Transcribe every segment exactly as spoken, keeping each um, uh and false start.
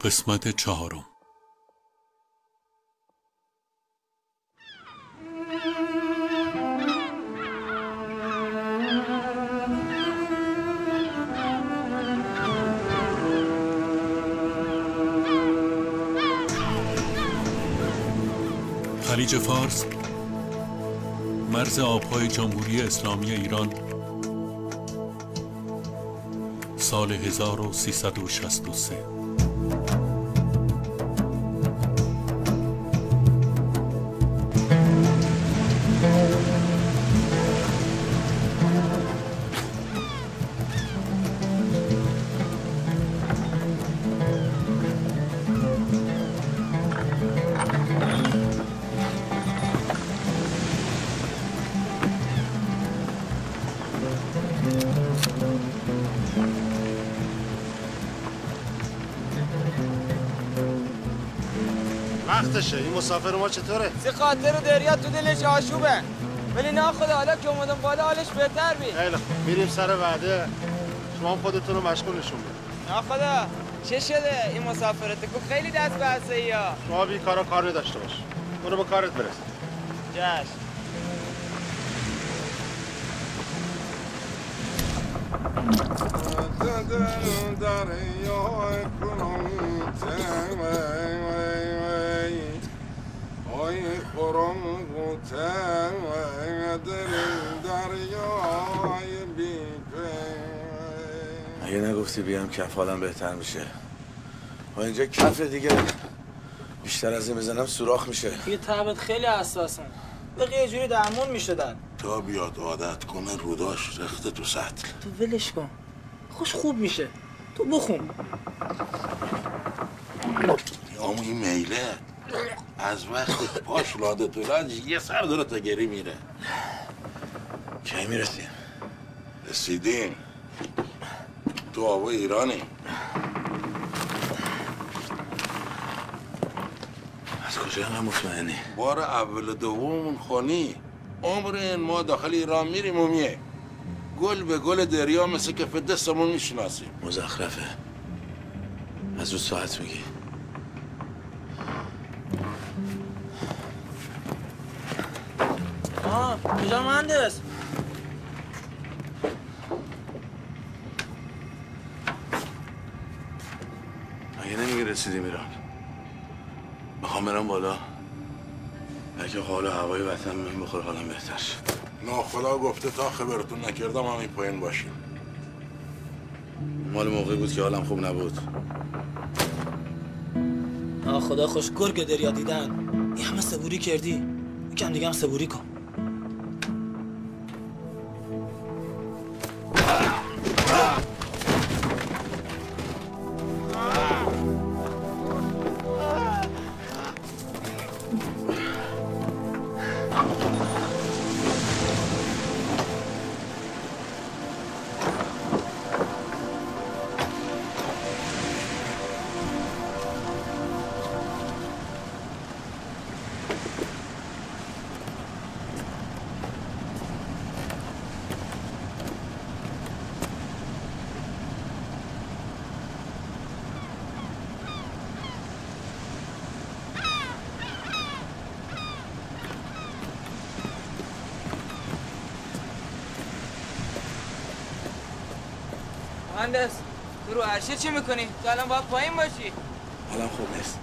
قسمت چهارم. خلیج فارس، مرز آبهای جمهوری اسلامی ایران، سال هزار و سیصد و شصت و سه. وقتشه. این مسافر ما چطوره؟ سی خاطر دریا تو دلش آشوبه، ولی نه خدا حالا که اومدم بالا حالش بهتر بی. خیلی خوب، میریم سر وعده. شما خودتون رو مشغول نشون بدید. نه خدا چه شده این مسافرته که خیلی دست به عصا یا شما بی کارا کار نداشته باش. برو به کارت برس. جشن. اگه نگفتی بیام کف حالم بهتر میشه. و اینجا کف دیگه بیشتر از این بزنم سوراخ میشه. یه تعبت خیلی حساسن، بقیه یه جوری درمون میشدن. تا بیاد عادت کنه روداش رخته تو سطل. تو ولش کن، خوش خوب میشه. تو بخون. یامو این میله از وقت پاش لاده طولان یه سر داره تا گری میره. کی میرسیم؟ رسیدیم. تو آبا ایرانی. از کجا هم مطمئنی؟ بار اول و دومون خونی. عمر این ما داخل ایران میریم و میه گل به گل دریا مثل کف دستمون میشناسیم. مزخرفه. از اون ساعت میگی؟ آه کجا مهندس؟ اگه نمیگه رسیدیم ایران بخوام برم بالا، اگه حال هوای وطن من بخور حالم بهتر شد. ناخدا گفته تا خبرتون نکردم همین پایین باشیم. مال موقعی بود که حالم خوب نبود. آه خدا خوش گرگ دریا دیدن. این همه صبوری کردی، یکم دیگه هم صبوری کن. مهندس تو رو عرشه چی میکنی؟ تو الان باید پایین باشی. حالم خوب نیست.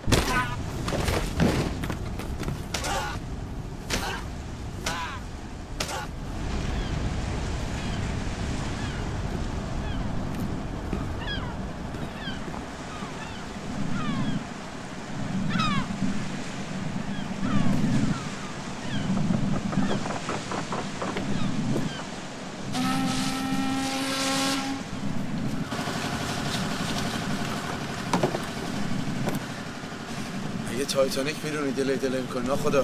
تایتانیک میرونی دلی دلی میکنی. نه خدا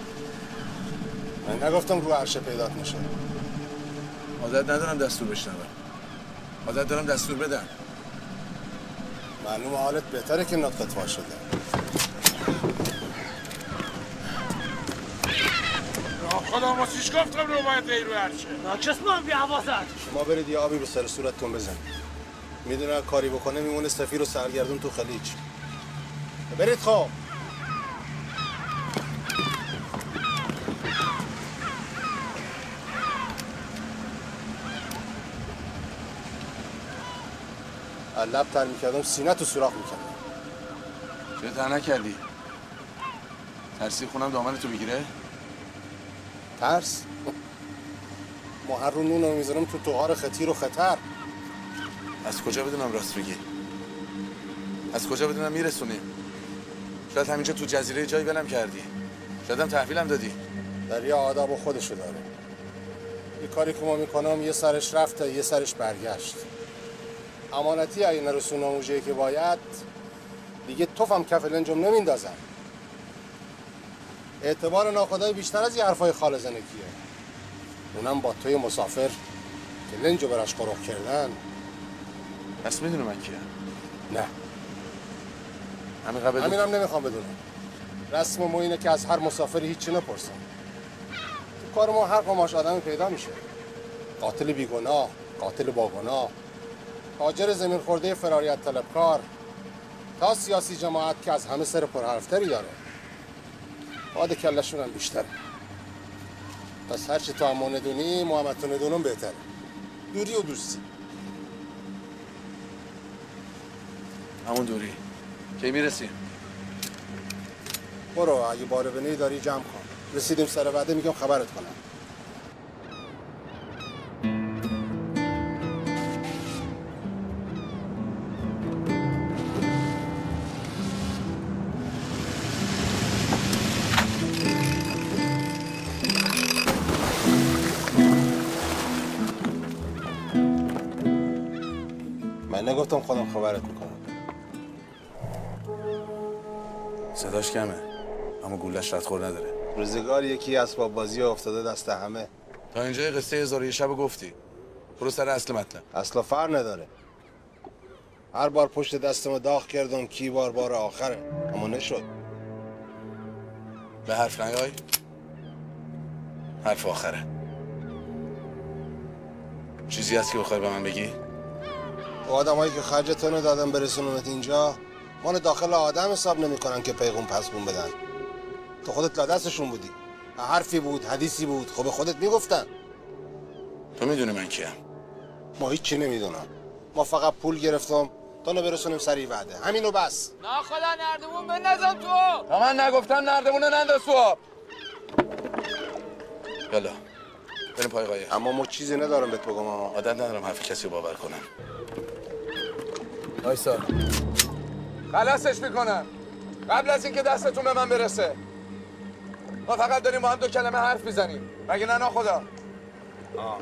من نگفتم رو عرشه پیدات میشه. عادت ندارم دستور بشنوم. عادت دارم دستور بدم. معلومه حالت بهتره که نطقت فاش شده. خدا ما چیش گفتم رو باید ای رو عرشه. ناکس من بی حوازت. شما برید یه آبی به سر صورتتون بزن. میدونه کاری بکنه میمونه سفیر و سرگردون تو خلیج. برید خب. لب تر میکردم سینه تو سوراخ میکردم. چه تر نکردی؟ ترسی خونم دامن تو بگیره؟ ترس؟ ما هر رو نونو میذارم تو توهار خطیر و خطر. از کجا بدونم راست میگی؟ از کجا بدونم میرسونی؟ شاید همینجا تو جزیره جایی ولم کردی. شاید هم تحویلم دادی. دریا آداب و خودشو داره. یه کاری که ما میکنم یه سرش رفته یه سرش برگشت. امانتی اگه نرسون آموژه‌ای که باید دیگه توفم کف لنجم نمیندازم. اعتبار ناخدای بیشتر از یه حرفای خال زنکیه. اونم با توی مسافر که لنجو براش قرق کردن. پس میدونم من کیه؟ نه همین قبل همینم نمیخوام بدونم. رسم ما اینه که از هر مسافری هیچی نپرسم. تو کار ما هر قماش آدمی پیدا میشه. قاتل بیگناه، قاتل با گناه، تاجر زمین خورده فراریت طلبکار، تا سیاسی جماعت که از همه سر پرحرفتری داره. باد کلشون هم بیشتره. پس هرچی تو هم ندونی محمد تو ندونم بهتره. دوری و دوستی. همون دوری. کی میرسیم؟ برو اگه باره بنی داری جمع کن. رسیدیم سر وعده میگم خبرت کنم. من نگفتم خودم خبرت میکنم. صداش کمه اما گولش ردخور نداره. روزگار یکی اسباب بازی افتاده دست همه. تا اینجای قصه هزار و یه شب گفتی. برو سر اصل مطلب. اصلا فر نداره. هر بار پشت دستم داغ کردم کی بار بار آخره اما نشد. به حرف نیای. حرف آخره. چیزی هست که بخوای به من بگی؟ آدمایی که خرجتونو دادن برسونمت اینجا مال داخل آدم حساب نمیکنن که پیغون پسبون بدن. تو خودت لا دستشون بودی. حرفی بود، حدیثی بود، خب خودت میگفتن. تو میدونی من کیم؟ ما هیچ چی نمیدونم. ما فقط پول گرفتم تا نو برسونیم سری وعده. همینو بس. نه خدا نردمون بندازم تو. تا من نگفتم نردمون ننداز تو آب. یالا بریم پای قایق. اما ما چیزی ندارم بهت بگم. عادت ندارم حرف کسی رو باور کنم. وایسا. خلاصش میکنم قبل از اینکه دستتون به من برسه. ما فقط داریم با هم دو کلمه حرف میزنیم. مگه نه ناخدا؟ آه.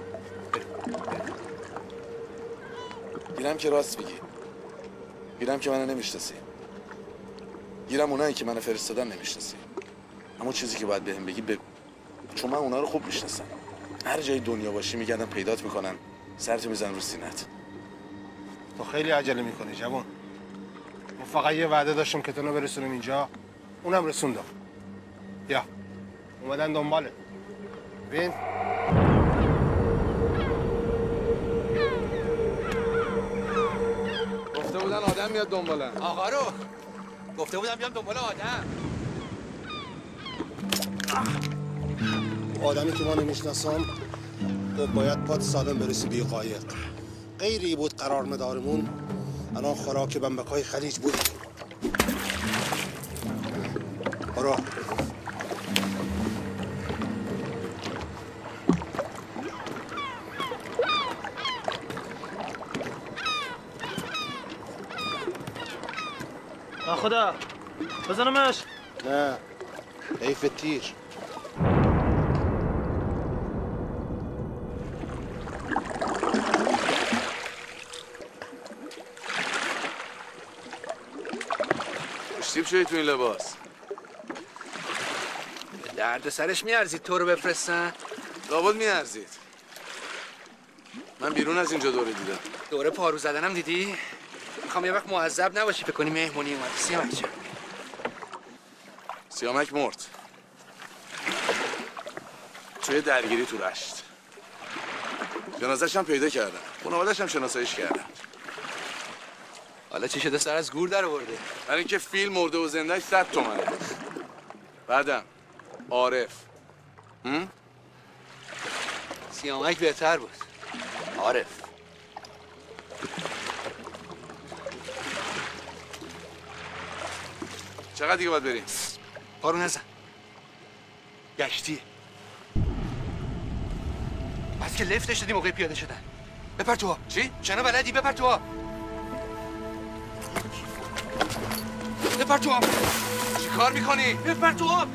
گیرم که راست میگی. گیرم که منو نمیشناسی. گیرم اونایی که منو فرستادن نمیشناسی. اما چیزی که باید بهم بگی بگو. چون من اونا رو خوب میشناسم. هر جای دنیا باشی میگردن پیدات میکنن. سرتو میزنن رو سینت. تو خیلی عجله میکنی جوان. ما فقط یه وعده داشتم که تونو برسونیم اینجا. اونم رسوندم. یا اومدن دنباله. ببین گفته بودن آدم میاد دنبالن. آقا رو گفته بودم بیام دنبال آدم. آدمی که ما نمیشناسم تو باید پات سالم برسی بی قایق. غیری بود قرار مدارمون الان خوراک بمبکای خلیج بود. برو. خدا بزنمش. نه حیف تیر. اشتیب شدی تو این لباس. درد سرش میارزید تو رو بفرستن؟ لابد میارزید. من بیرون از اینجا دوره دیدم. دوره پارو زدنم دیدی؟ میخوام یه وقت معذب نباشی فکر کنی مهمونی اومد. سیامک جان سیامک مرد توی درگیری تو رشت. جنازه‌ش هم پیدا کردم. خانواده‌اش هم شناساییش کردم. حالا چی شده سر از گور در آورده؟ برای اینکه فیل مرده و زندهش صد تومنه. بعدم عارف هم؟ سیامک بهتر بود. عارف چقدر دیگه باید بریم؟ پارو نزن. گشتیه. بس که لفتش دادی موقع پیاده شدن. بپر تو آب. چی؟ شنا بلدی؟ بپر تو آب. بپر تو آب. چی کار میکنی؟ بپر تو آب.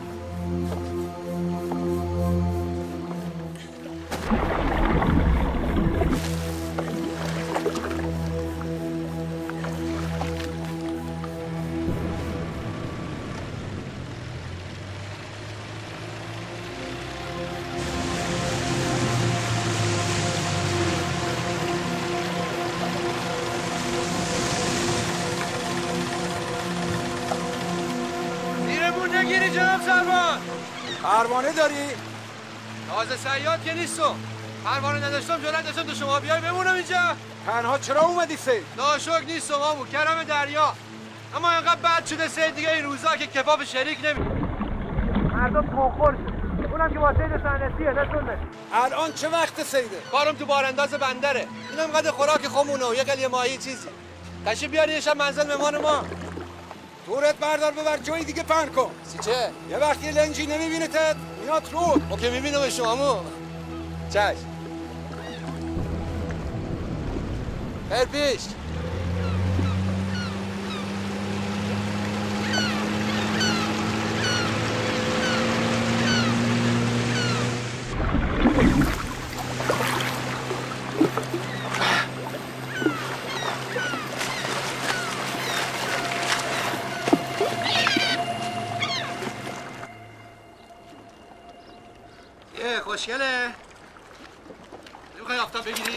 پروانه داری؟ تازه صیاد که نیستم. پروانه نداشتم جرأت داشتم تو شما بیای بمونم اینجا. تنها چرا اومدی سید؟ ناشکر نیستم آمو کرم دریا. اما اینقدر بد شده سید دیگه این روزا که کفاف شریک نمی. مردم تنخور شد. اونم که با سید صنعتیه نتونه. الان چه وقت سیده؟ کارم تو بارانداز بندره. اینم قد خوراک خمونه و یه قلیه ماهی چیزی. تشریف بیاری یه شب منزل مهمان ما. دورت بردار ببر جای دیگه پهن کن. سی چه؟ یه وقتی لنجی نمیبینتت میاد رو. ما که میبینم شمامو. چش. خیر پیش. خوشگله. نمیخوای آفتاب بگیری؟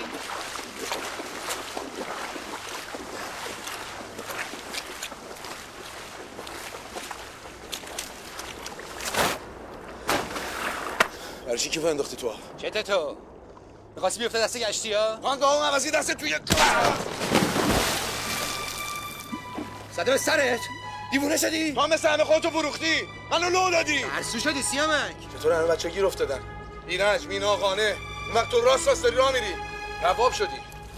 برای چی کیفو انداختی تو آب؟ چته تو؟ میخواستی بیفته دست گشتی ها؟ من گاهم عوضی دست توی زده به سرت؟ دیوونه شدی؟ تو هم مثل همه خودتو فروختی. منو لو دادی. ترسو شدی سیامک. چطور همه بچه گیر افتادن؟ ایرج، مینا، خانه. اون وقت تو راست راست داری راه میری. کباب شدی.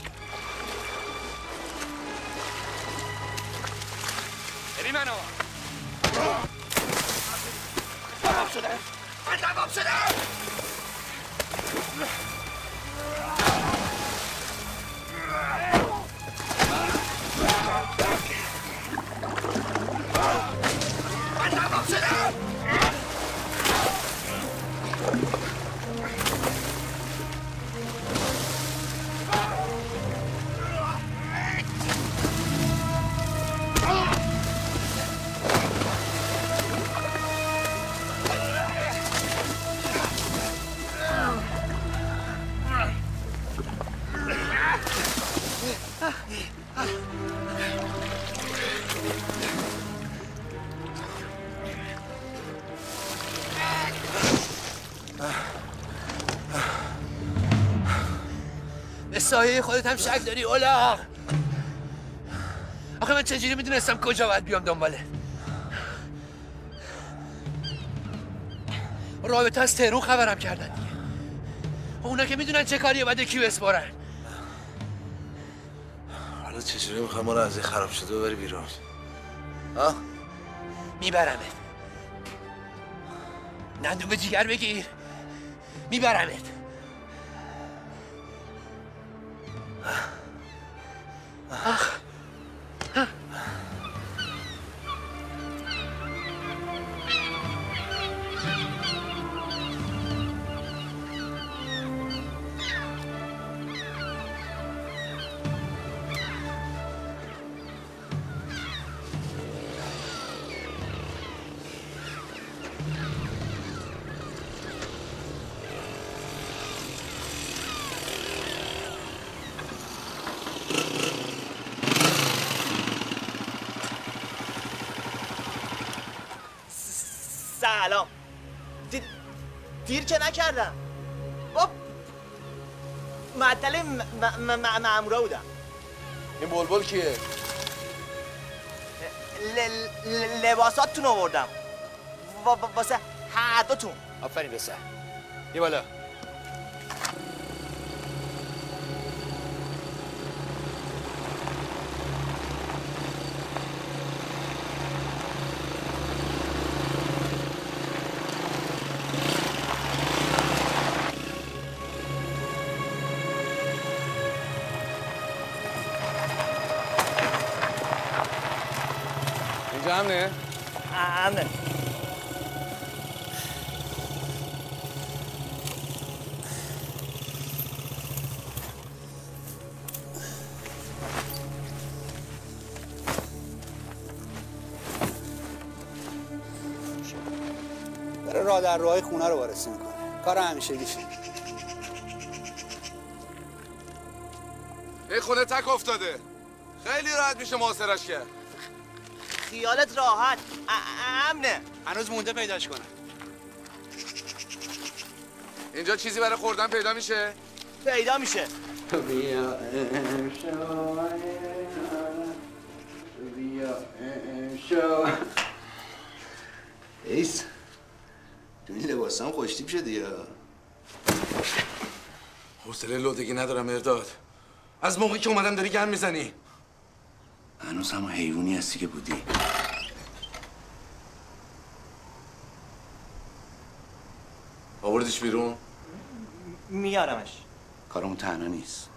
ببین منو. کباب شده. من کباب شده. من کباب شده. به سایه خودت هم شک داری اولاغ. آخه من چجوری میدونستم کجا باید بیام دنباله؟ رابطه از تهرون خبرم کردن دیگه. اونا که میدونن چه کاریه باید کیو اسپارن. حالا چجوری میخوای ما رو از این خراب شده ببری بیرون؟ ها؟ میبرمت. نندون به جیگر بگیر. میبرمت. آخ. سلام. دیر, دیر که نکردم. با معطل مامورا بودم. این بلبل کیه؟ لباساتون آوردم واسه هر دوتون. آفرین پسر. یه بالا. اینجا امنه؟ امنه. داره راه در راهی خونه رو وارسی میکنه. کار همیشگیشه. این خونه تک افتاده. خیلی راحت میشه محاصرش کرد. خیالت راحت. امنه. هنوز مونده پیداش کنه. اینجا چیزی برای خوردن پیدا میشه؟ پیدا میشه. بیا امشو بیا امشو ایس تو این لباس هم خوشتیب شدی یا؟ حوصله لودگی ندارم مرداد. از موقعی که اومدم داری گند میزنی. هنوز همون حیوانی هستی که بودی. آوردیش بیرون؟ میارمش. کارمون تنها نیست.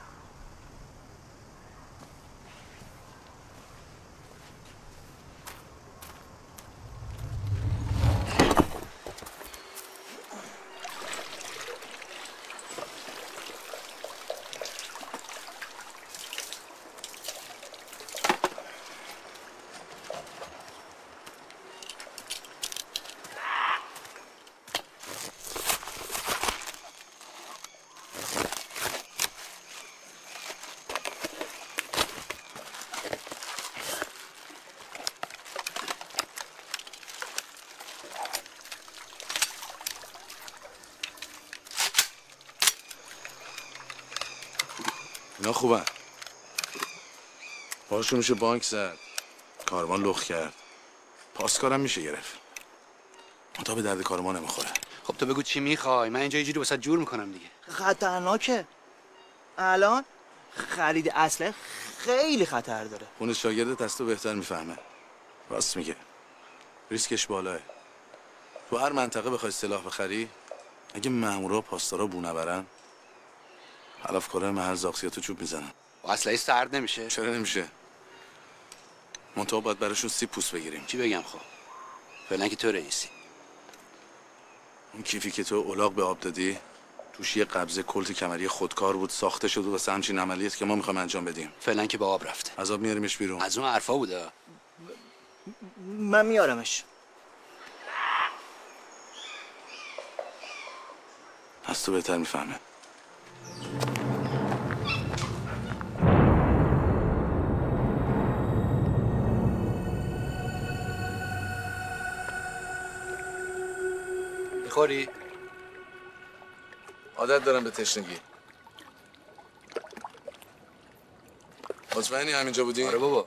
اینا خوبن. پاشون میشه بانک زد. کاروان لخ کرد. پاسکارم میشه گرفت. منتها به درد کار ما نمیخوره. خب تو بگو چی میخوای؟ من اینجا یه جوری واسه جور میکنم دیگه. خطرناکه. الان خرید اسلحه خیلی خطر داره. خون شاگردت از تو بهتر میفهمه. راست میگه. ریسکش بالاه. تو هر منطقه بخوای سلاح بخری، اگه مامورا پاسدارا بو نبرن، خلافکارای محل زاغسیاتو چوب میزنن. و اسلحه سرد نمیشه؟ چرا نمیشه؟ منتها باید براشون سیب پوست بگیریم. چی بگم خب؟ فعلا که تو رئیسی. اون کیفی که تو الاغ به آب دادی توش یه قبضه کلت کمری خودکار بود، ساخته شده واسه همچین عملیاتی که ما میخوایم انجام بدیم. فعلا که به آب رفته. از آب میاریمش بیرون. از اون حرفا بوده. من میارمش. از تو بهتر میفهمه. میخوری؟ عادت دارم به تشنگی. مطمئنی همینجا بودی؟ آره بابا.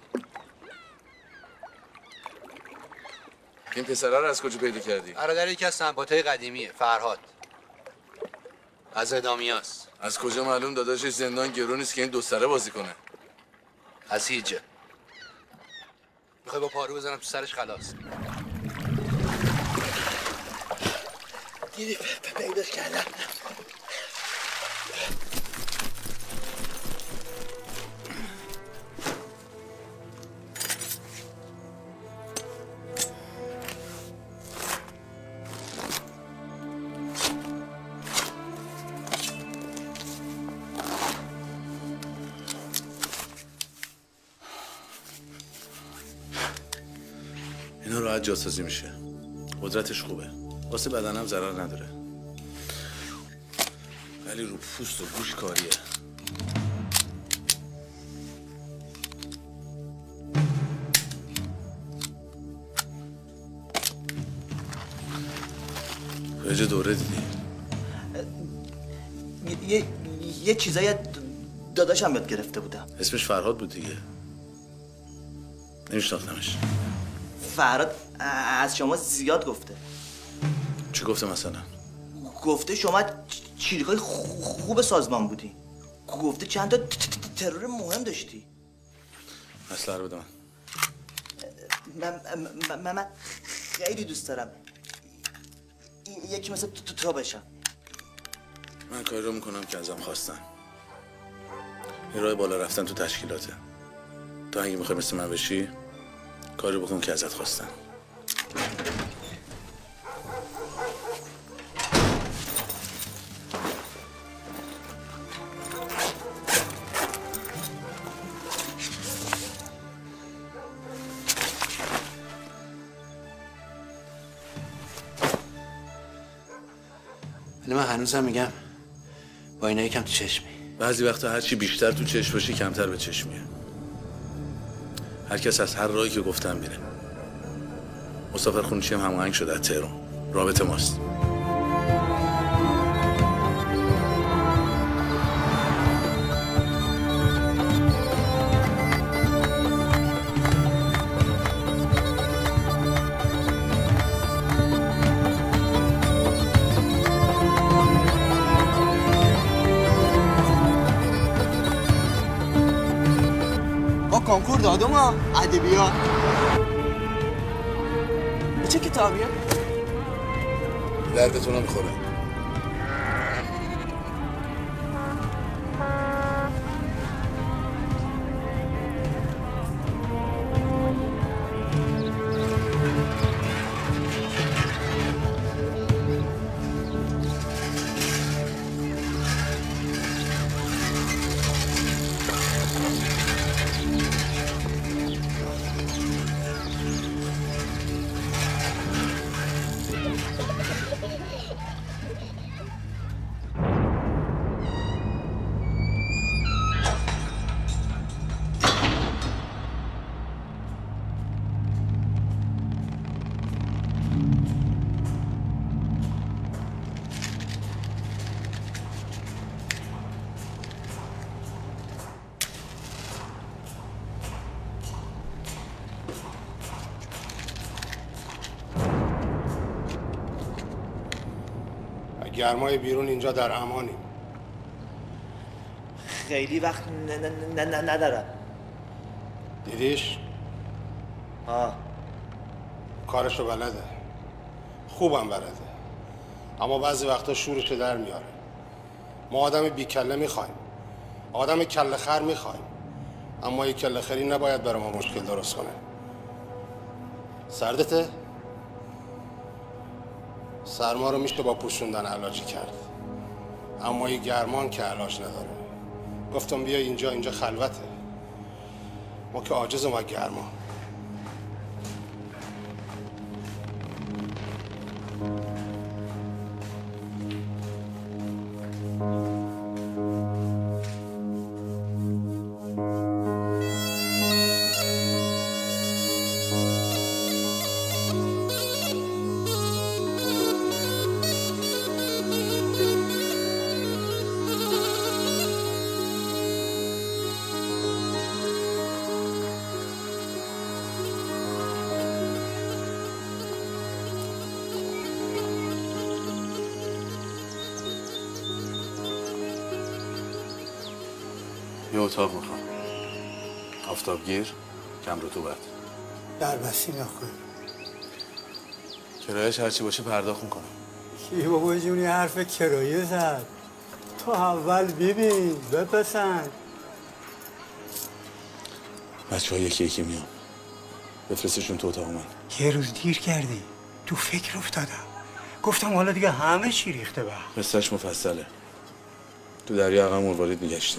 این پسره رو از کجا پیدا کردی؟ برادر یکی از سنباتای قدیمیه، فرهاد. از ادامیاست. از کجا معلوم داداشش زندان گرو نیست که این دو سره بازی کنه؟ از هیچه. میخوای با پارو بزنم تو سرش خلاص. دیدی پیداش کردم. اینا راحت جاسازی میشه. قدرتش خوبه. واسه بدنم ضرر نداره. ولی رو پوست و گوش کاریه. کجا دوره دیدی؟ یه یه چیزایی داداشم یاد گرفته بودم. اسمش فرهاد بود دیگه. نمیشناختمش. فراد از شما زیاد گفته. چی گفته مثلا؟ گفته شما چیریکای خوب سازمان بودی. گفته چند تا ترور مهم داشتی. اصلا رو بده من. من, من, من خیلی دوست دارم یکی مثل تو, تو بشم. من کاری رو میکنم که ازم خواستن. این راه بالا رفتن تو تشکیلاته. تو اگه میخوای مثل من بشی کاری بکن که ازت خواستن. ولی من هنوزم میگم با اینا یکم تو چشمی. بعضی وقتا هرچی بیشتر تو چشم باشی کمتر به چشمیه. هر کس از هر راهی که گفتم میره. مسافر خونچی هم هماهنگ شده از تهران. رابطه ماست. کنکور دادم ها ادبیات. چه کتابیه؟ دردتون رو میخوره. گرمای بیرون اینجا در امانیم. خیلی وقت ن- ن- ن- ندارم. دیدیش؟ آه کارشو بلده، خوبم بلده، اما بعضی وقتا شورشو در میاره. ما آدم بیکله میخوایم، آدم کله خر میخوایم، اما یک کله خری نباید برای ما مشکل درست کنه. سردته؟ سرما رو میشه با پوشوندن علاجی کرد، اما این گرمان که علاج نداره. گفتم بیا اینجا، اینجا خلوته، ما که عاجزم از گرما. یه اتاق میخوام، آفتابگیر، کم رطوبت. در بسیم نکن. کرایه‌اش هرچی باشه پرداخت میکنم. کی بابا جونی حرف کرایه زد؟ تو اول ببین بپسند. بچه ها یکی یکی میام، بفرستشون تو اتاق من. یه روز دیر کردی، تو فکر افتادم، گفتم حالا دیگه همه چی ریخته به. قصه‌اش مفصله. تو دریا عقب مروارید میگشتیم.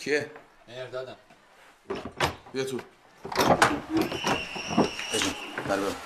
کیه؟ مردادم. بیا تو. بجون بر برو.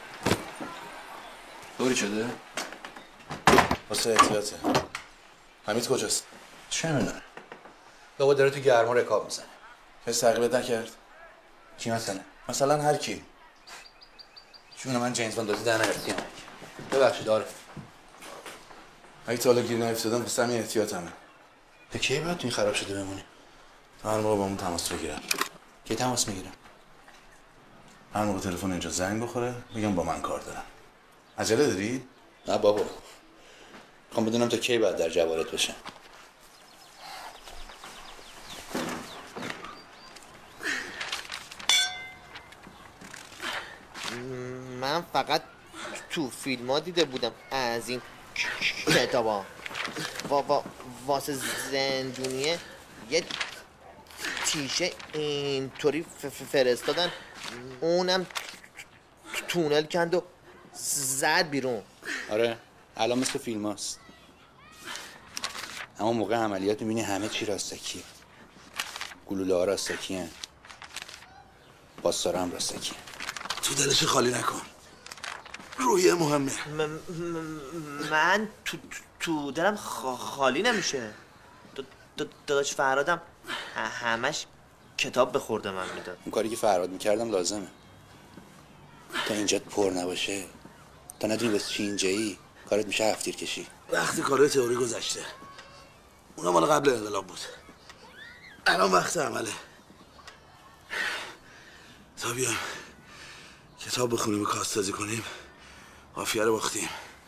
دوری شده؟ واسه احتیاطه. حمید کجاست؟ چه میدونم. بابا داره تو گرما رکاب میزنه. کسی تعقیبت نکرد؟ کی مثلا؟ مثلا هر کی. چون من جیمز باند دادی در نگرفتیم. ببخشید داره. اگه تا حالا گیر نیفتادم پس همین احتیاطمه. تا کی باید تو این خراب شده بمونی؟ تا هر موقع با اون تماس بگیرم. کی تماس میگیرم؟ هر موقع تلفن اینجا زنگ بخوره میگم با من کار دارم. عجله داری؟ نه بابا. میخوام بدونم تا کی باید در جوارت بشم. من فقط تو فیلم ها دیده بودم از این کتابا وا وا واسه زندونیه یه تیشه اینطوری فرستادن، اونم تونل کند و زد بیرون. آره الان مثل فیلم هاست. اما موقع عملیات میبینی همه چی راستکیه. گلوله ها راستکی هن. باستاره هم راستکی. تو دلش خالی نکن. روحیه مهمه. من تو, تو دلم خالی نمیشه. داداش فرهادم همش کتاب به خورده من میداد. اون کاری که فرهاد میکردم لازمه. تا اینجات پر نباشه، تا ندونی بس چی اینجایی، کارت میشه هفتیر کشی. وقتی کارهای تئوری گذشته. اونا مال قبل انقلاب بود. الان وقت عمله. تا بیام کتاب بخونیم و کاستازی کنیم، قافیه رو باختیم.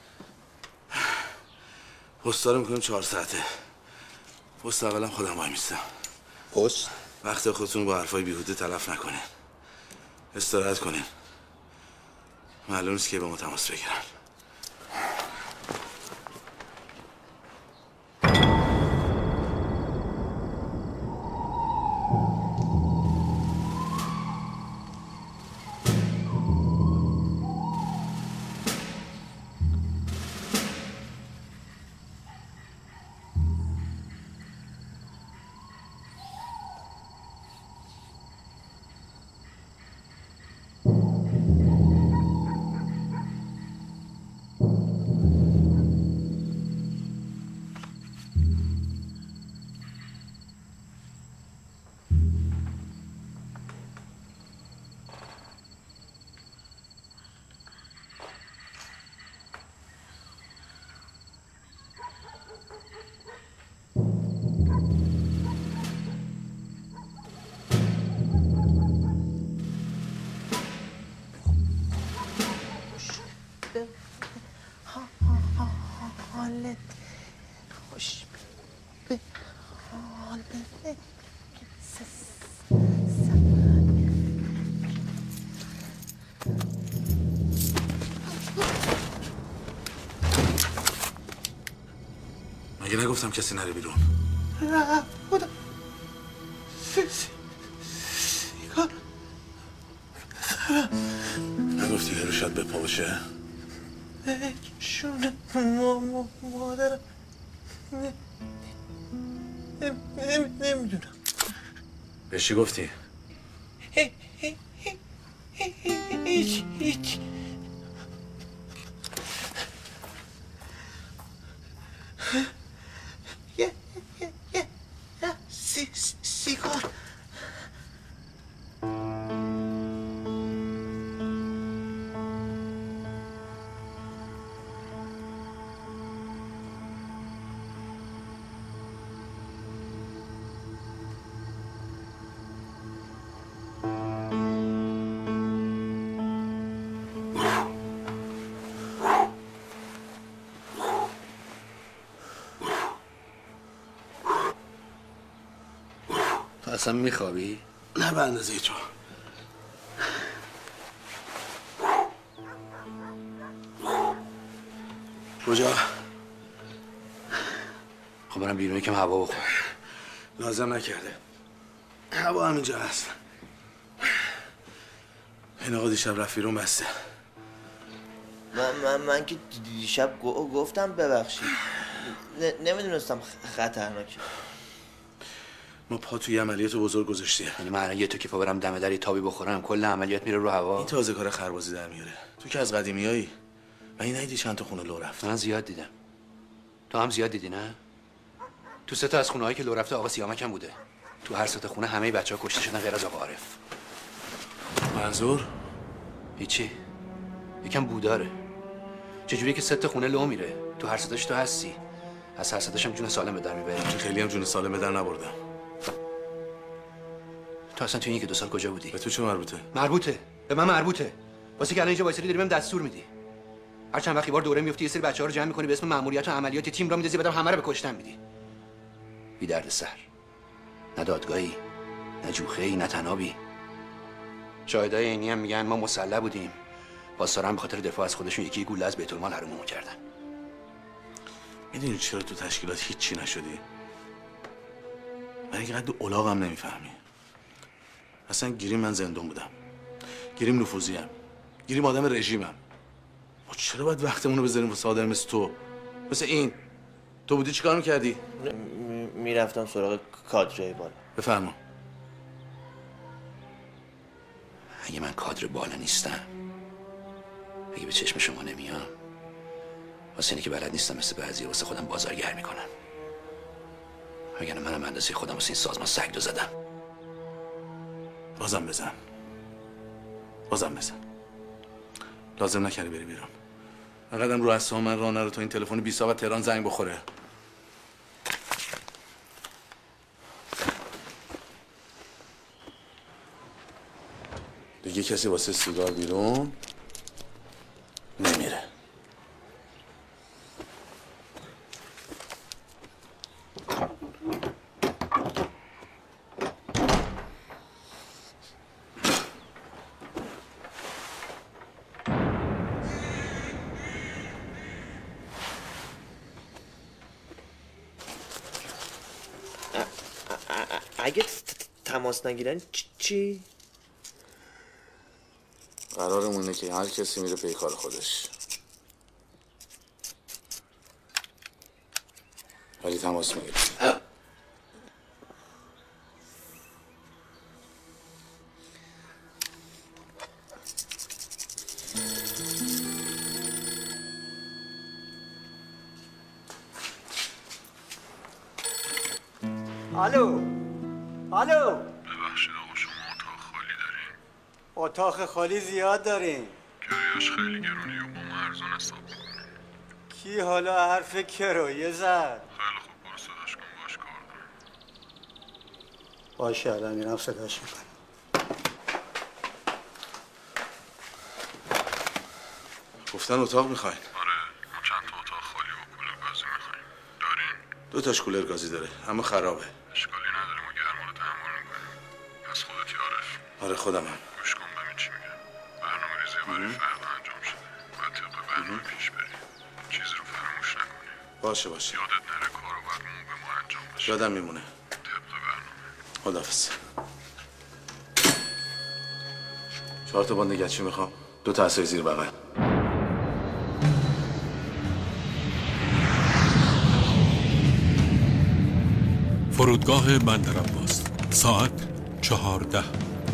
پستا رو میکنیم چهار ساعته. پست اولم خودم وای میستم. پست؟ وقت خودتون با حرفای بیهوده تلف نکنین. استراحت کنین. معلوم نیست که با ما تماس بگیرن. حالت خوش به حالت مگه نگفتم کسی نره بیرون؟ نه بودم سیگار نگفتی که روشت به پا باشه؟ شونه مادرم نمیدونم. بهش چی گفتی؟ هیچ هیچ یه یه یه سیگار اصلا میخوابی؟ نه به اندازه تو. کجا؟ خب برم بیرون یکم هوا بخور. لازم نکرده. هوا همینجا هست. این آقا دیشب رفت بیرون بسته. من من من که دیشب گفتم ببخشید. نمیدونستم خطرناکه. ما پا توی عملیات بزرگ گذاشتیم. یعنی من الان یه تو که پا برم دم در یه تابی بخورم کل عملیات میره رو هوا. این تازه کار خربازی در میاره. تو که از قدیمیایی. من این ندیدی چند تا خونه لو رفت؟ من زیاد دیدم. تو هم زیاد دیدی نه؟ تو سه تا از خونه‌هایی که لو رفته آقا سیامک هم بوده. تو هر سه تا خونه همه بچه‌ها کشته شدن غیر از آقا عارف. منظور؟ هیچی. یکم بوداره. چجوری که سه تا خونه لو میره؟ تو هر سه تاش تو هستی. از هر سه تاش هم جون سالم به در میبری. خیلی هم جون سالم به در نبردم. تو اصلا تو این که دو سال کجا بودی؟ به تو چه مربوطه؟ مربوطه. به من مربوطه. واسه که الان اینجا وایسادی داری بهم دستور میدی. هر چند وقتی بار دوره میفتی یه سری بچه‌ها رو جمع می‌کنی به اسم مأموریت و عملیات تیم را می‌دازی بعدم همه رو به کشتن میدی. بی درد سر. نه دادگاهی، نه جوخه‌ای، نه تنابی. شاهدای عینی هم میگن ما مسلح بودیم. پاسدارا به خاطر دفاع از خودشون یکی گوله از بیت المال حروممون کردن. میدونی چرا تو تشکیلات هیچی نشدی؟ من اینقدر الاغم نمیفهمی. اصلا گیریم من زندون بودم. گیریم نفوذیم. گیریم آدم رژیمم. ما چرا باید وقتمون رو بذاریم واسه آدم مثل تو؟ مثل این. تو بودی چیکار میکردی؟ میرفتم سراغ کادرای بالا. بفرما. اگه من کادر بالا نیستم، اگه به چشم شما نمیام، واسه اینه که بلد نیستم مثل بعضی واسه خودم بازارگر میکنم. وگرنه منم اندازه خودم واسه این سازمان سگدو زدم. بازم بزن. بازم بزن. لازم نکردی بری بیرون. انقدرم رو اعصاب من راه نرو تا این تلفن بی ساعت تهران زنگ بخوره. دیگه کسی واسه سیگار بیرون نمیره. اگه تماس نگیرن چی؟ قرارمونه که هر کسی میره پی کار خودش. ولی تماس میگیره. الو الو ببخشید آقا شما اتاق خالی دارین؟ اتاق خالی زیاد داریم. کرایه‌اش خیلی گرونه و با ما ارزون حساب میکنیم. کی حالا حرف کرایه زد؟ خیلی خوب برو صداش کن باش کار دارم. باشه الان میرم صداش میکنم. گفتن اتاق میخواین؟ آره ما چند تا اتاق خالی و کولر گازی میخوایم. دارین؟ دو تاش کولر گازی داره اما خرابه. اشکالی نداره ما گرما رو تحمل میکنیم. پس خودتی عارف؟ آره خودمم. گوش کن ببین چی میگم. برنامه ریزی برای فردا انجام شده. باید طبق برنامه پیش بریم. چیزی رو فراموش نکنی. باشه باشه. یادت نره کارو باید موقع ما انجام بشه. یادم میمونه. طبق برنامه. خداحافظ. چهار تا باند گچی میخوام. دو تا عصای زیر بغل. فرودگاه بندرعباس ساعت چهارده.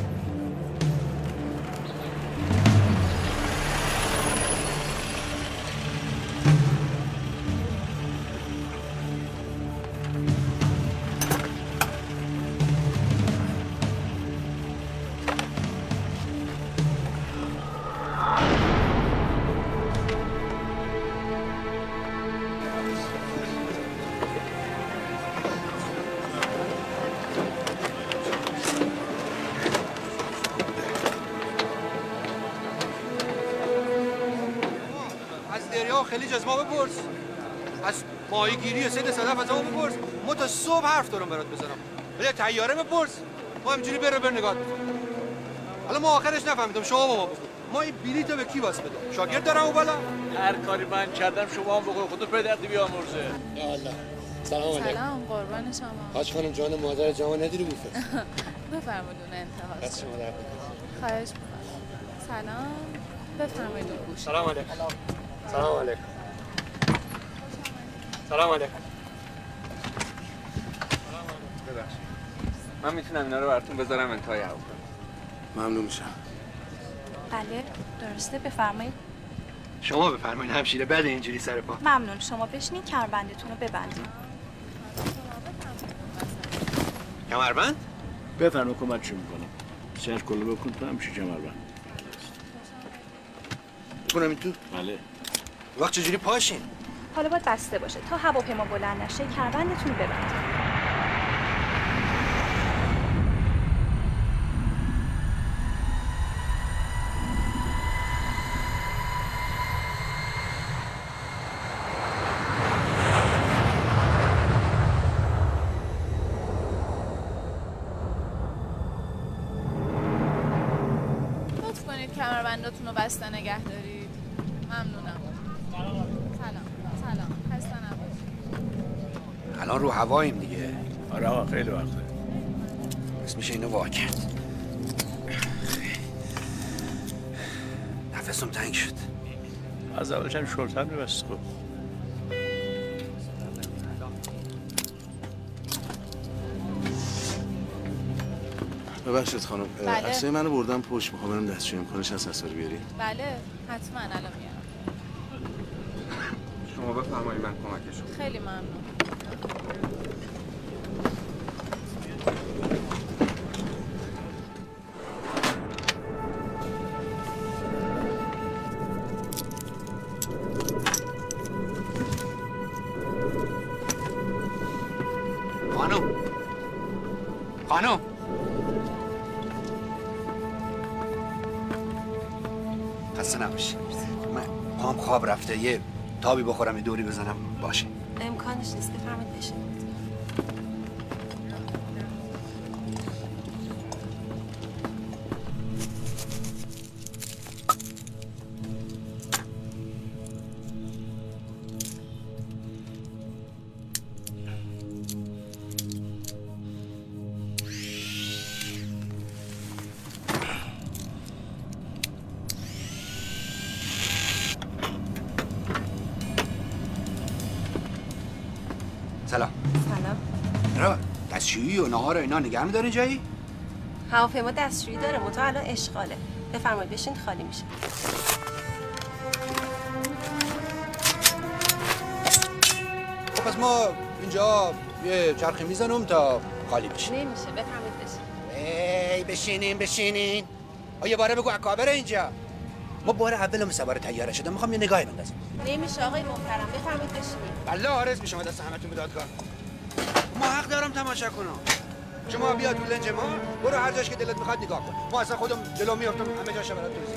خلیج از ما بپرس، از ماهیگیری سید صدف از ما بپرس. ما تا صبح حرف دارم برات بزنم. ولی طیاره بپرس، ما همینجوری بره بر نگاه می‌کنیم. حالا ما آخرش نفهمیدم شما با ما بگو. ما این بلیطو به کی واسه بدم؟ شاگرد دارم اون بالا؟ هر کاری من کردم شما هم بگو خودت پدرت بیامرزه. یا الله. سلام علیکم. سلام قربان شما. حاج خانم جان مادر جوان ندیری بوفه. بفرمایید اون انتها. دست شما در خواهش می‌کنم. سلام. بفرمایید اون گوش. سلام علیکم. سلام علیکم. سلام علیکم. ببخشید. من میتونم اینا رو براتون بذارم انتهای هواپیما. ممنون میشم. بله درسته بفرمایید. شما بفرمایید همشیره. بعد اینجوری سر پا. ممنون. شما بشینید کمربندتون رو ببندید. کمربند؟ بفرما کمک چی میکنم. سر کلو بکن تو همیشه کمربند. بکنم این تو؟ بله. وقت چجوری پاشین؟ حالا باید بسته باشه تا هواپیما بلند نشه کمربندتون رو ببندید. کمربنداتون رو بسته نگه دارید. ممنونم. سلام. سلام. خسته نباشید. الان رو هواییم دیگه. آره آقا خیلی وقته. بس میشه اینو وا کرد. نفسم تنگ شد. از اولش هم شورتر میبست خب. ببخشید خانم. بله. عکسای منو بردم پشت. میخوام برم دستشویی امکانش هست اساری بیاری؟ بله حتما الان میارم. شما بفرمایید من کمکشون. خیلی ممنون. خانم. خانم. خسته نباشی. من پام خواب رفته یه تابی بخورم یه دوری بزنم باشه. امکانش نیست بفرمایید بشینید. سلام. سلام. را دستشویی و نهار و اینا نگه می‌دارین جایی؟ هواپیما دستشویی داره منتها الان اشغاله. بفرمایید بشین خالی میشه. خب پس ما اینجا یه چرخی میزنم تا خالی بشه. نمیشه بفرمایید بشین. ای بشینین بشینین. آ یه باره بگو اکابره اینجا. ما بار اولم سوار طیاره شدم میخوام یه نگاهی بندازم. نمیشه آقای محترم بفرمایید بشینید. بله آرز میشم دست همتون به دادگاه. ما حق دارم تماشا کنم. شما بیا تو لنج ما برو هر جاش که دلت میخواد نگاه کن. ما اصلا خودم جلو میافتم همه جاش برات توضیح.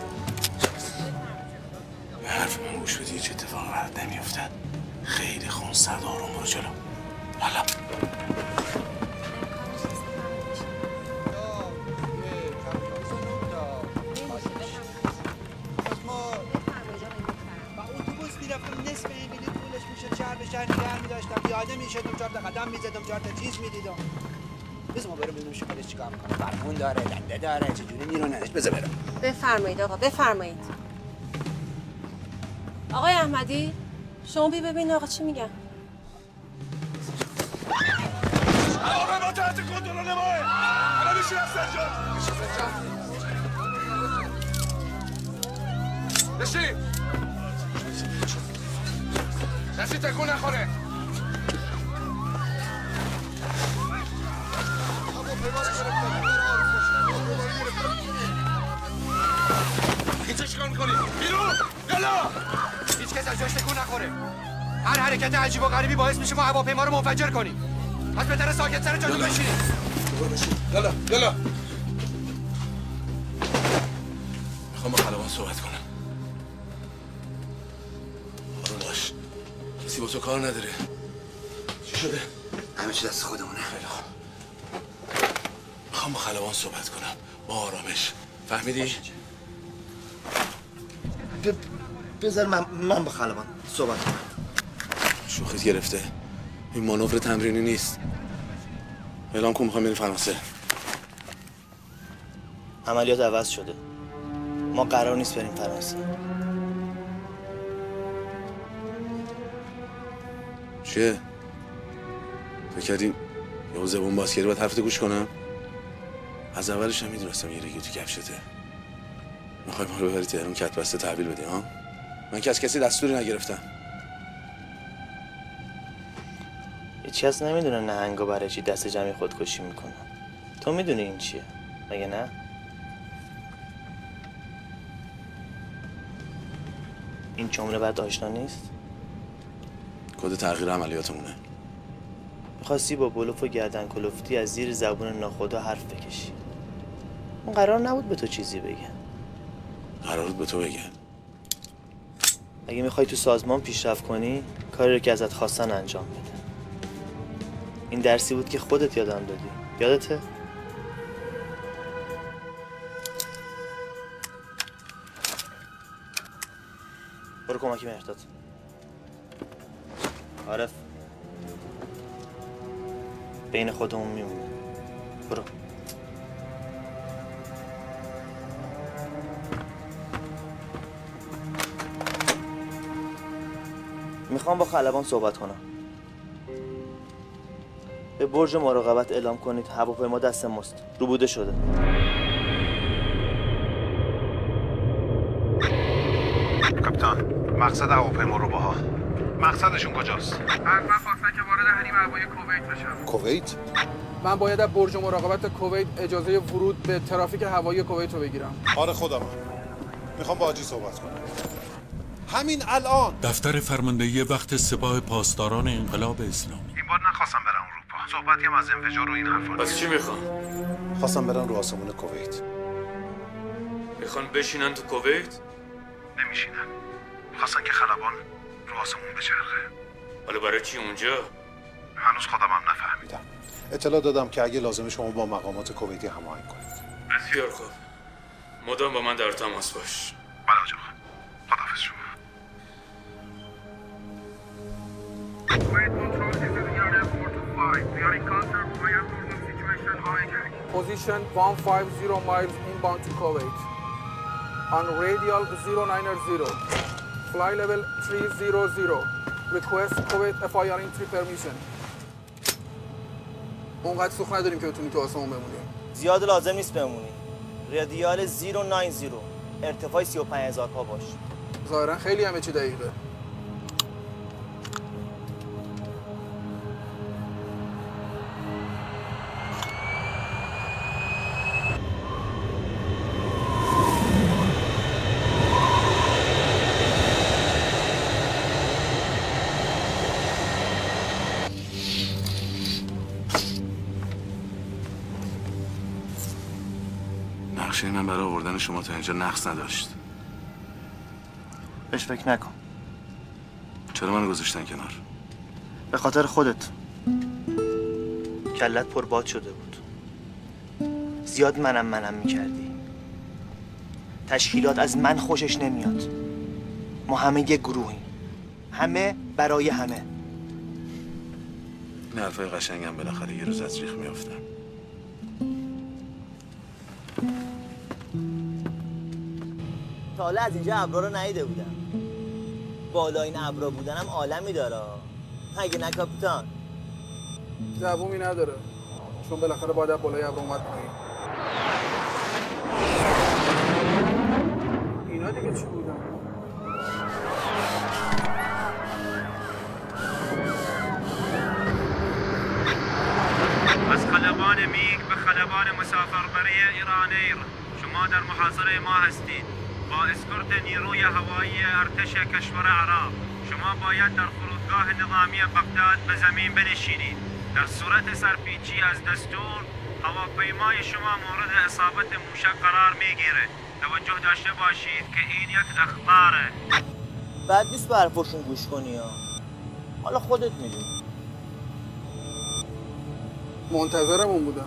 به حرف من گوش بدی هیچ اتفاقی برات نمیفته. خیلی خونسرد آروم برو جلو. حالا پیاده میشدم چهار تا قدم میزدم چهار تا چیز میدیدم. بذار ما برم ببینیم شکلش چیکار میکنه. فرمون داره دنده داره چجوری میروننش. بذار برم. بفرمایید آقا بفرمایید. آقای احمدی شما بی ببین آقا چی میگن. آقا ما تحت کنترل ماه. الان میشه سرجان. میشه سرجان. بشین. کسی تکون نخوره. اینجا چیکار میکنی؟ بیرون! یالا! هیچ کس از جاش تکون نخوره. هر حرکت عجیب و غریبی باعث میشه ما هواپیما رو منفجر کنیم. پس بهتره ساکت سر جاتون بشینید. یالا یالا. میخوام با خلبان صحبت کنم. آروم باش. کسی با تو کار نداره. چی شده؟ همه چی دست خودمونه. خیلی خوب. میخوام با خلبان صحبت کنم. با آرامش. فهمیدی؟ بذار من من با خلبان صحبت کنم. شوخیت گرفته. این مانور تمرینی نیست. اعلام کن میخوام بریم فرانسه. عملیات عوض شده. ما قرار نیست بریم فرانسه. چیه؟ فکر کردین یهو زبون باز کردی باید حرفت گوش کنم. از اولش هم میدونستم یه ریگی تو کفشته. میخوای ما رو ببری تهران کت بسته تحویل بدی ها؟ من که از کسی دستوری نگرفتم. هیچ کس نمیدونه نهنگا برای چی دست جمعی خودکشی میکنن. تو میدونی این چیه؟ مگه نه؟ این جمله بعد آشنا نیست؟ کد تغییر عملیاتمونه. میخواستی با بلوف و گردن کلفتی از زیر زبون ناخدا حرف بکشی. اون قرار نبود به تو چیزی بگن. قرار بود به تو بگن. اگه میخوای تو سازمان پیشرفت کنی، کاری رو که ازت خواستن انجام بده. این درسی بود که خودت یادم دادی. یادته؟ برو کمکی مهرداد. عارف بین خودمون میمونه. برو. میخوام با خلبان صحبت کنم. به برج مراقبت اعلام کنید هواپیما دست ماست. روبوده شده. کاپیتان، مقصد هواپیما رو باها. مقصدشون کجاست؟ از من خواستن که وارد حریم هوایی کویت بشم. کویت؟ من باید از برج مراقبت کویت اجازه ورود به ترافیک هوایی کویت رو بگیرم. آره خودم. میخوام با حاجی صحبت کنم. همین الان. دفتر فرماندهی وقت سپاه پاسداران انقلاب اسلامی. این بار نخواستم برم اروپا. صحبتی هم از انفجار و این حرفا. پس چی میخوان؟ خواستم برن رو آسمون کویت. میخوان بشینن تو کویت؟ نمیشینن. خواستن که خلبان رو آسمون بچرخه. حالا برای چی اونجا؟ هنوز خودم هم نفهمیدم. اطلاع دادم که اگه لازمه شما با مقامات کویتی هماهنگ کنید. بسیار خوب. مدام با من در تماس باش. بله آقا. خداحافظ شما. Position one fifty miles inbound to Kuwait. On radial zero nine zero. Fly level three hundred. Request Kuwait F I R entry permission. اونقدر سوخت نداریم که بتونیم تو آسمون بمونیم. زیاد لازم نیست بمونی. رادیال zero nine zero. ارتفاع سی و پنج هزار پا باش. ظاهرا خیلی همه چی دقیقه. نقشه من برای آوردن شما تا اینجا نقص نداشت. بهش فکر نکن. چرا منو گذاشتن کنار؟ به خاطر خودت. کلت پر باد شده بود. زیاد منم منم میکردی. تشکیلات از من خوشش نمیاد. ما همه یک گروهیم. همه برای همه. این حرفای قشنگم بالاخره یه روز از ریخ میافتن. تا حالا از اینجا ابرا رو ندیده بودم. بالا این ابرا بودنم عالمی داره. مگه نه کاپیتان؟ جوابی نداره. چون بالاخره باید بالای ابر اومد پایین. اینا دیگه چی بودن؟ از خلبان میگ به خلبان مسافربری ایرانیر، شما در محاصره ما هستید. با اسکورت نیروی هوایی ارتش کشور عراق شما باید در فرودگاه نظامی بغداد به زمین بنشینید. در صورت سرپیچی از دستور هواپیمای شما مورد اصابت موشک قرار میگیره. توجه داشته باشید که این یک اخطاره. بعد نیست به حرفشون گوش کنی ها. حالا خودت میدونی. منتظرمون بودم.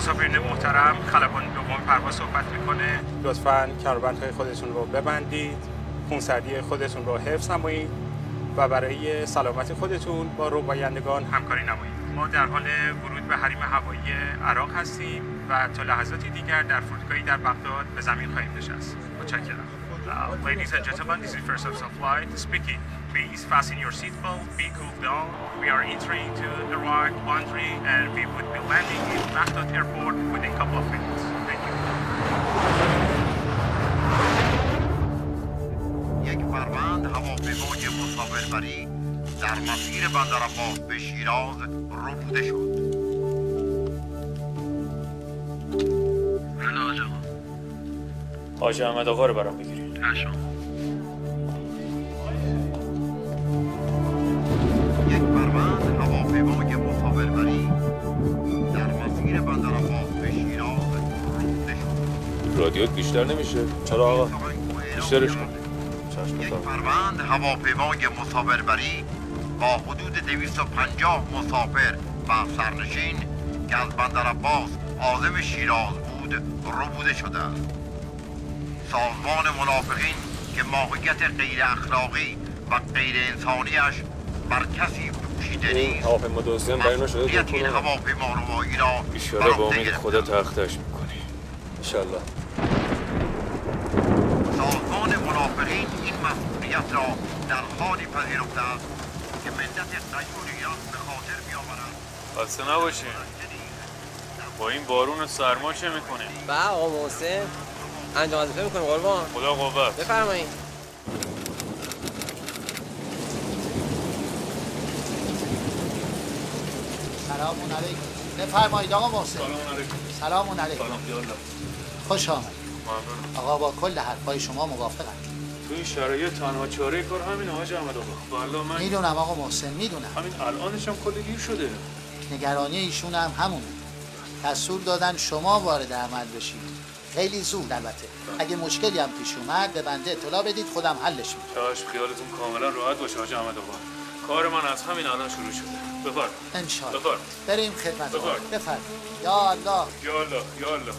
مسافرین محترم، خلبان دوم پرواز صحبت میکنه. لطفاً کمربندهای خودتون رو ببندید، خونسردی خودتون رو حفظ نمایید و برای سلامت خودتون با ربایندگان همکاری نمایید. ما در حال ورود به حریم هوایی عراق هستیم و تا لحظاتی دیگر در فرودگاهی در بغداد به زمین خواهیم نشست. متشکرم. Uh, ladies and gentlemen, this is first officer of flight speaking. Please fasten your seatbelt, be cool down. We are entering to Iraq boundary and we would be landing in Baghdad airport within a couple of minutes. Thank you. یک فروند هواپیمای مسافربری در مسیر بندر عباس به شیراز ربوده شد. بله آقا. حاج احمد آقا رو برام بگیرید. چشم. یک فروند هواپیمای مسافربری در مسیر بندر عباس به شیراز ربوده شد. رادیوت بیشتر نمیشه؟ چرا آقا؟ بیشترش کن. یک فروند هواپیمای مسافربری با حدود دویست و پنجاه مسافر و سرنشین که از بندر عباس عازم شیراز بود ربوده شده است. سازمان منافقین که ماهیت غیر اخلاقی و غیر انسانیش بر کسی پوشیده نیست، هواپیما دوستیم برای ما شده مسئولیت این هواپیما روایی را اشاره با امید خدا تختش میکنی انشالله. سازمان منافقین این مسئولیت را در حالی پذیرفته است که ملت غیور ایران به خاطر بیاورد. خسته نباشین. با این بارون و سرما چه میکنیم؟ با آقا محسن انجام وظیفه میکنیم قربان. خدا قوت. بفرمایید. سلام علیکم. بفرمایید آقا محسن. سلام علیکم. سلام علیکم. سلام دیالله. خوش آمد. ممنون. آقا با کل حرفای شما موافقم. تو این شرایط تنها چاره کار همینه حاج احمد آقا. والله من میدونم آقا محسن میدونم. همین الانش هم کلی گیر شده. نگرانی ایشون هم همونه. دستور دادن شما وارد عمل بشید. خیلی زود البته. اگه مشکلی هم پیش اومد به بنده اطلاع بدید خودم حلش میدم. چشم خیالتون کاملا راحت باشه حاج احمد آقا. کار من از همین الان شروع شده. بفرمایید. ان شاء الله. بفرمایید. بریم خدمت. بفرمایید. بفرمایید. یا الله. یا الله. یا الله.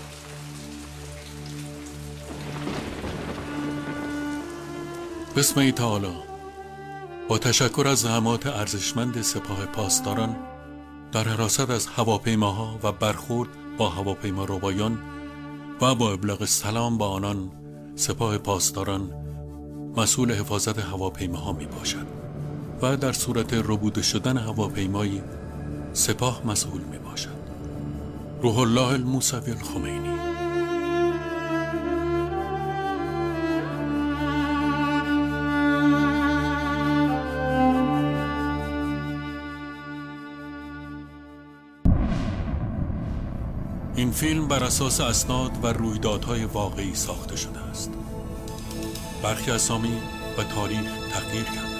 بسم تعالی. با تشکر از زحمات ارزشمند سپاه پاسداران در حراست از هواپیماها و برخورد با هواپیما روبایان و با ابلاغ سلام با آنان، سپاه پاسداران مسئول حفاظت هواپیماها می باشد و در صورت ربوده شدن هواپیمایی سپاه مسئول می باشد. روح الله الموسوی الخمینی. این فیلم بر اساس اسناد و رویدادهای واقعی ساخته شده است. برخی اسامی و تاریخ تغییر کرده.